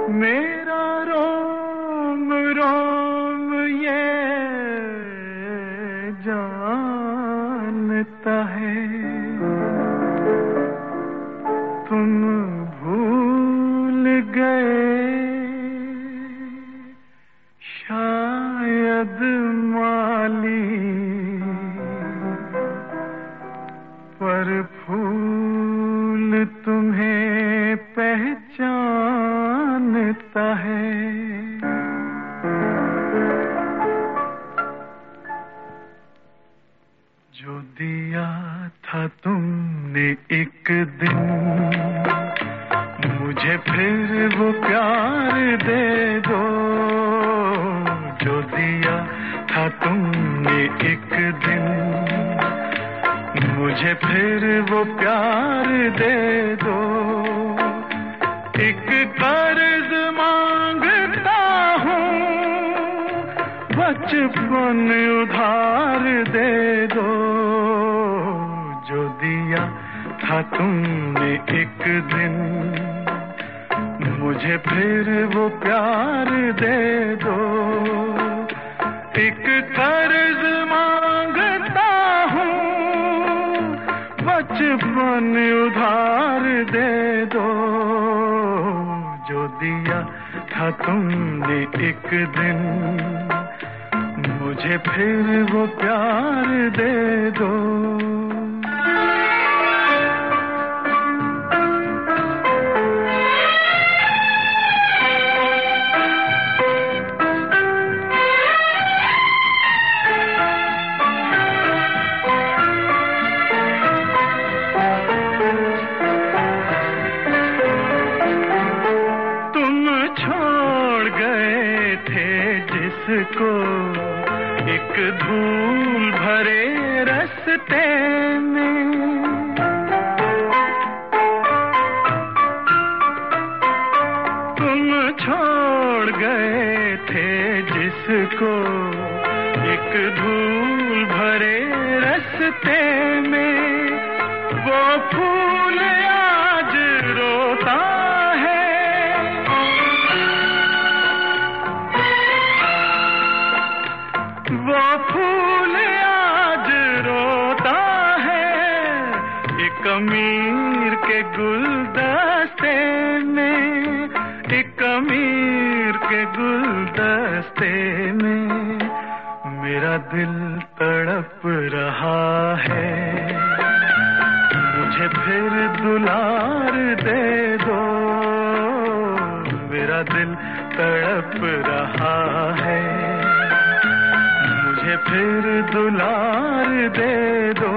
मेरा रोम रोम ये जानता है, तुम भूल गए शायद माली, पर फूल तुम्हें पहचानता है। जो दिया था तुमने एक दिन मुझे, फिर वो प्यार दे दो। जो दिया था तुमने एक दिन मुझे, फिर वो प्यार दे दो। एक कर्ज मांगता हूँ, बचपन उधार दे दो। जो दिया था तुमने एक दिन मुझे, फिर वो प्यार दे दो। एक कर्ज मांगता हूँ, बचपन उधार दे दो। जो दिया था तुमने एक दिन मुझे, फिर वो प्यार दे दो। जिसको एक धूल भरे रास्ते में, तुम छोड़ गए थे जिसको एक धूल भरे रास्ते में। वो फूल आज रोता है, वो फूल आज रोता है। एक अमीर के गुलदस्ते में, एक अमीर के गुलदस्ते में मेरा दिल तड़प रहा है। मुझे फिर दुलार दे दो, मेरा दिल तड़प रहा है। मुझे फिर दुलार दे दो।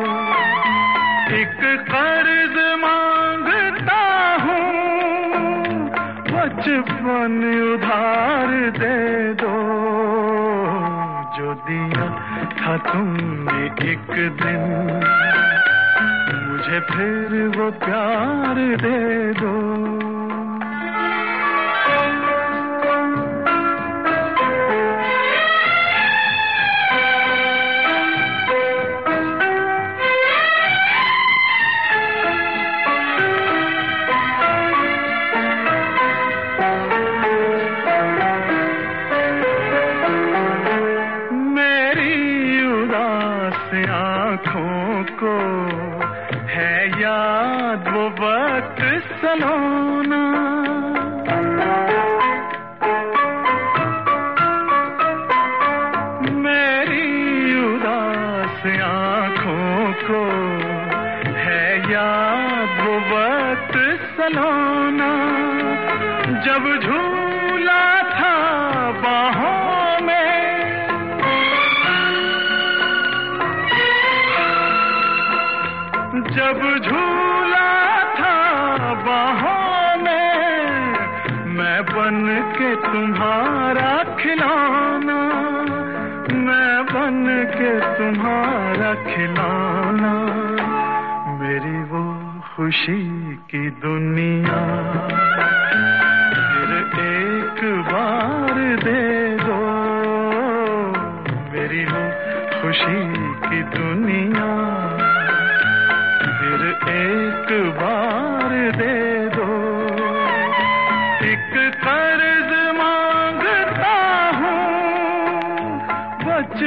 एक कर्ज मांगता हूँ, बचपन उधार दे दो। जो दिया था तुमने एक दिन मुझे, फिर वो प्यार दे दो। आँखों को है याद वो वक्त सलोना, मेरी उदास आँखों को है याद वो वक्त सलोना। जब झूला था बाहों में, जब झूला था बाहों में, मैं बन के तुम्हारा खिलौना, मैं बन के तुम्हारा खिलौना। मेरी वो खुशी की दुनिया फिर एक बार दे दो। मेरी वो खुशी की दुनिया एक बार दे दो। एक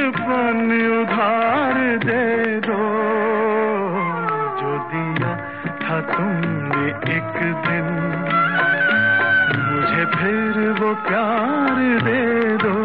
बचपन उधार दे दो, जो दिया था तुमने एक दिन, मुझे फिर वो प्यार दे दो।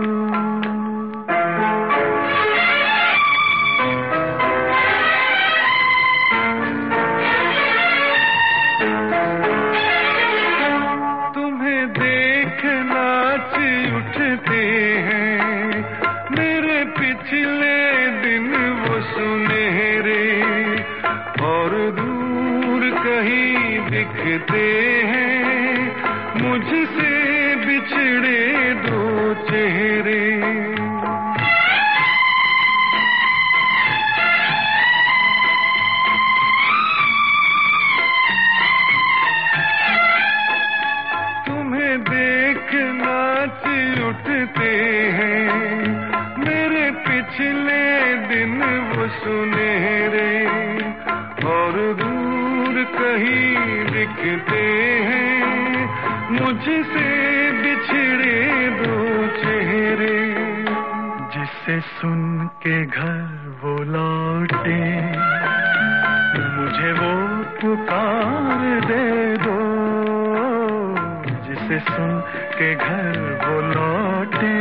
तुम्हें देख नाच उठते हैं मेरे पिछले दिन वो सुनहरे, और दूर कहीं दिखते हैं मुझसे बिछड़े दो चेहरे। तुम्हें देख नाच उठते हैं मेरे पिछले दिन वो सुनहरे, और दूर कहीं दिखते हैं मुझसे बिछड़े दो चेहरे। जिसे सुन के घर वो लौटे, मुझे वो पुकार दे दो। जिसे सुन के घर वो लौटे,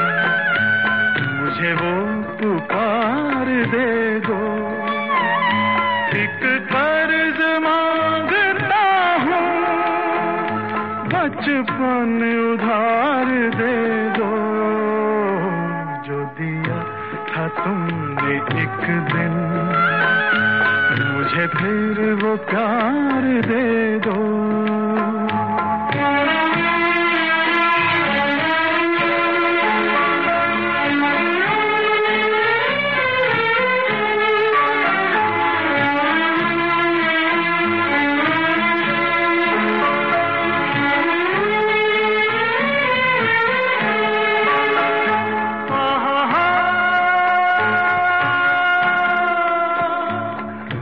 मुझे वो पुकार दे दो। एक कर्ज मांगता हूँ, बचपन उधार दे दो, जो दिया था तुमने एक दिन, मुझे फिर वो प्यार दे दो।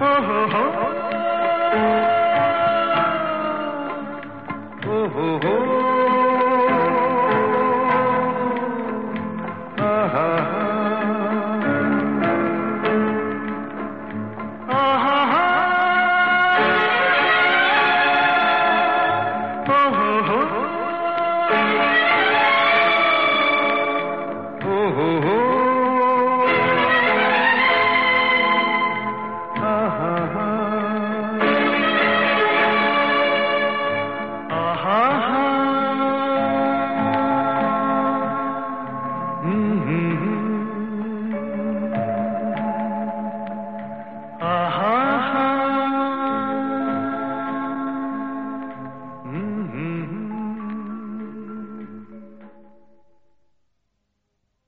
Oh, oh, oh.